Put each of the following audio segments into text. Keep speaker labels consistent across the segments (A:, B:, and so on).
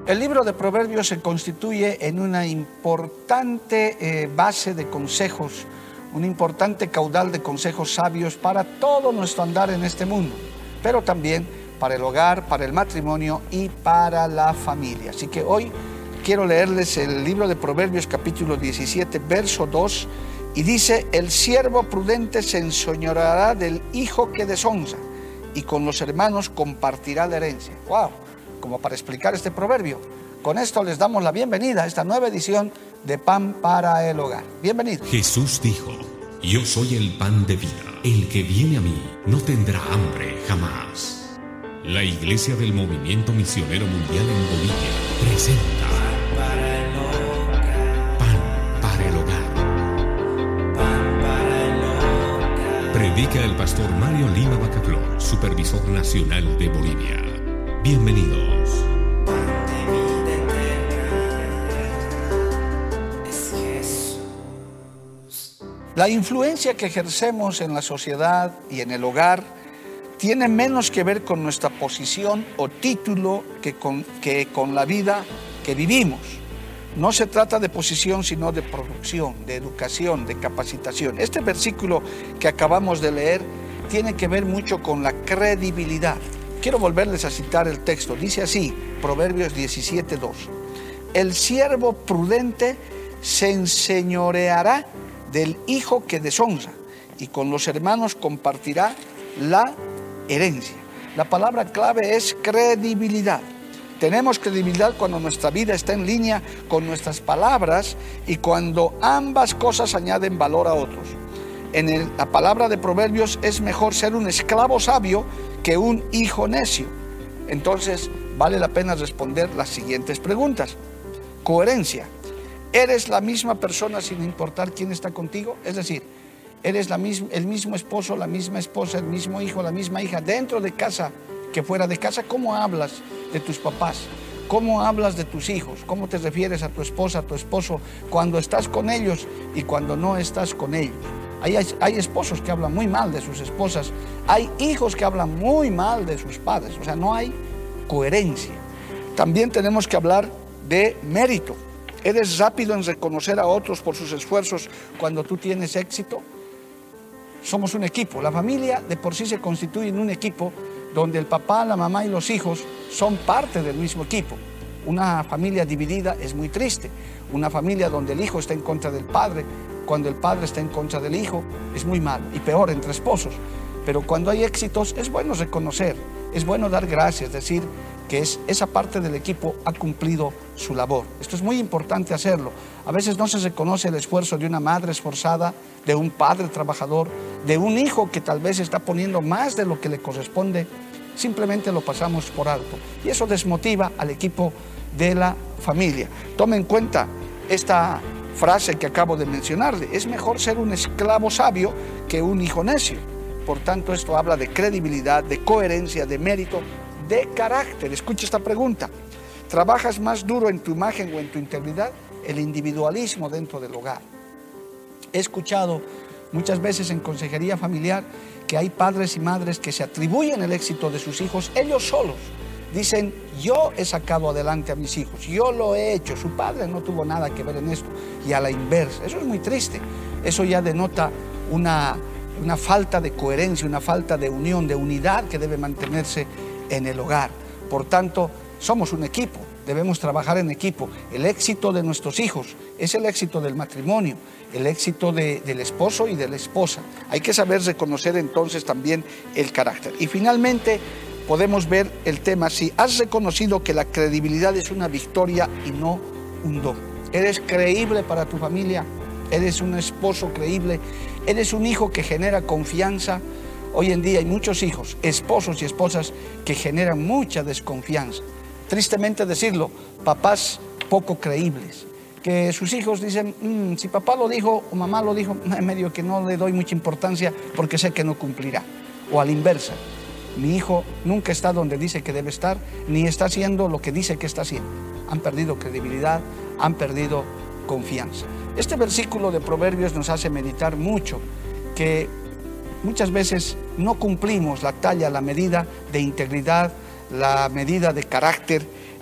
A: El libro de Proverbios se constituye en una importante base de consejos, un importante caudal de consejos sabios para todo nuestro andar en este mundo, pero también para el hogar, para el matrimonio y para la familia. Así que hoy quiero leerles el libro de Proverbios capítulo 17, verso 2, y dice: el siervo prudente se enseñoreará del hijo que deshonra, y con los hermanos compartirá la herencia. ¡Wow! Como para explicar este proverbio. Con esto les damos la bienvenida a esta nueva edición de Pan para el Hogar. Bienvenidos.
B: Jesús dijo: yo soy el pan de vida. El que viene a mí no tendrá hambre jamás. La Iglesia del Movimiento Misionero Mundial en Bolivia presenta Pan para el Hogar. Pan para el Hogar. Predica el pastor Mario Lima Bacaflor, supervisor nacional de Bolivia. Bienvenidos.
A: La influencia que ejercemos en la sociedad y en el hogar tiene menos que ver con nuestra posición o título que con la vida que vivimos. No se trata de posición, sino de producción, de educación, de capacitación. Este versículo que acabamos de leer tiene que ver mucho con la credibilidad. Quiero volverles a citar el texto. Dice así, Proverbios 17:2. El siervo prudente se enseñoreará del hijo que deshonra, y con los hermanos compartirá la herencia. La palabra clave es credibilidad. Tenemos credibilidad cuando nuestra vida está en línea con nuestras palabras y cuando ambas cosas añaden valor a otros. En la palabra de Proverbios es mejor ser un esclavo sabio que un hijo necio. Entonces vale la pena responder las siguientes preguntas. Coherencia. ¿Eres la misma persona sin importar quién está contigo? Es decir, ¿eres el mismo esposo, la misma esposa, el mismo hijo, la misma hija, dentro de casa que fuera de casa? ¿Cómo hablas de tus papás? ¿Cómo hablas de tus hijos? ¿Cómo te refieres a tu esposa, a tu esposo cuando estás con ellos y cuando no estás con ellos? Hay esposos que hablan muy mal de sus esposas, hay hijos que hablan muy mal de sus padres, o sea, no hay coherencia. También tenemos que hablar de mérito. ¿Eres rápido en reconocer a otros por sus esfuerzos cuando tú tienes éxito? Somos un equipo. La familia de por sí se constituye en un equipo donde el papá, la mamá y los hijos son parte del mismo equipo. Una familia dividida es muy triste. Una familia donde el hijo está en contra del padre, cuando el padre está en contra del hijo, es muy mal. Y peor entre esposos. Pero cuando hay éxitos es bueno reconocer, es bueno dar gracias, decir que esa parte del equipo ha cumplido su labor. Esto es muy importante hacerlo. A veces no se reconoce el esfuerzo de una madre esforzada, de un padre trabajador, de un hijo que tal vez está poniendo más de lo que le corresponde. Simplemente lo pasamos por alto. Y eso desmotiva al equipo de la familia. Tome en cuenta esta frase que acabo de mencionarle. Es mejor ser un esclavo sabio que un hijo necio. Por tanto, esto habla de credibilidad, de coherencia, de mérito, de carácter. Escucha esta pregunta. ¿Trabajas más duro en tu imagen o en tu integridad? El individualismo dentro del hogar. He escuchado muchas veces en consejería familiar que hay padres y madres que se atribuyen el éxito de sus hijos ellos solos. Dicen, yo he sacado adelante a mis hijos, yo lo he hecho, su padre no tuvo nada que ver en esto. Y a la inversa, eso es muy triste. Eso ya denota una falta de coherencia, una falta de unión, de unidad que debe mantenerse en el hogar. Por tanto, somos un equipo, debemos trabajar en equipo. El éxito de nuestros hijos es el éxito del matrimonio, el éxito del esposo y de la esposa. Hay que saber reconocer entonces también el carácter. Y finalmente podemos ver el tema, si has reconocido que la credibilidad es una victoria y no un don. ¿Eres creíble para tu familia? ¿Eres un esposo creíble? ¿Eres un hijo que genera confianza? Hoy en día hay muchos hijos, esposos y esposas que generan mucha desconfianza. Tristemente decirlo, papás poco creíbles, que sus hijos dicen, si papá lo dijo o mamá lo dijo, medio que no le doy mucha importancia porque sé que no cumplirá. O a la inversa, mi hijo nunca está donde dice que debe estar, ni está haciendo lo que dice que está haciendo. Han perdido credibilidad, han perdido confianza. Este versículo de Proverbios nos hace meditar mucho que muchas veces no cumplimos la talla, la medida de integridad, la medida de carácter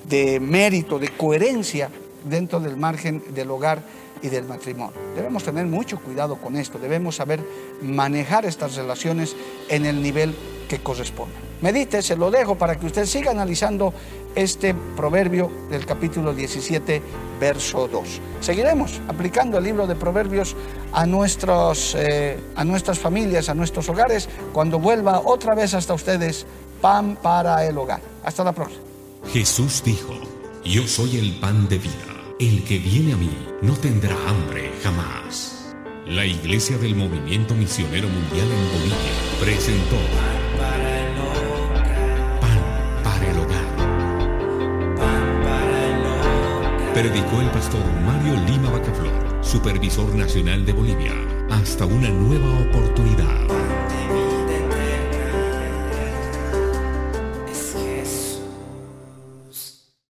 A: de mérito, de coherencia dentro del margen del hogar y del matrimonio. Debemos tener mucho cuidado con esto, debemos saber manejar estas relaciones en el nivel que corresponde. Medite, se lo dejo para que usted siga analizando este proverbio del capítulo 17, verso 2. Seguiremos aplicando el libro de Proverbios a nuestras familias, a nuestros hogares, cuando vuelva otra vez hasta ustedes Pan para el Hogar. Hasta la próxima.
B: Jesús dijo: yo soy el pan de vida. El que viene a mí no tendrá hambre jamás. La Iglesia del Movimiento Misionero Mundial en Bolivia presentó Pan para el Hogar. Predicó el pastor Mario Lima Bacaflor, supervisor nacional de Bolivia. Hasta una nueva oportunidad.